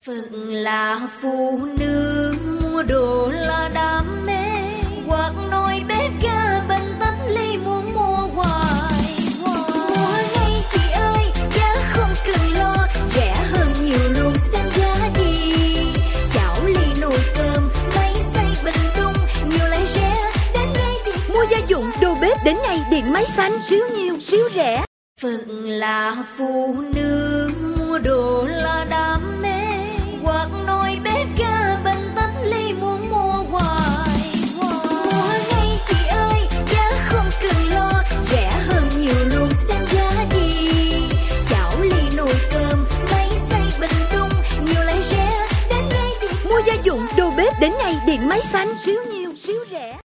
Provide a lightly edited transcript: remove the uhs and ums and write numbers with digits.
Phật là phụ nữ, mua đồ là đam mê, hoặc nồi bếp ga bánh tánh ly muốn mua hoài. Mua ngay chị ơi, giá không cần lo, rẻ hơn nhiều luôn xem giá đi. Chảo ly nồi cơm, máy xay bình tung, nhiều lại rẻ, đến ngay Điện. Mua gia dụng đồ bếp đến ngày Điện Máy Xanh, siêu nhiều, siêu rẻ. Phật là phụ nữ, mua đồ là đam mê, hoặc nồi bếp ga bánh tánh ly muốn mua hoài. Mua ngay chị ơi, giá không cần lo, rẻ hơn nhiều luôn xem giá đi. Chảo ly nồi cơm, máy xay bình tung, nhiều lại rẻ, đến ngay Điện. Mua gia dụng đồ bếp đến ngày Điện Máy Xanh, siêu nhiều, siêu rẻ.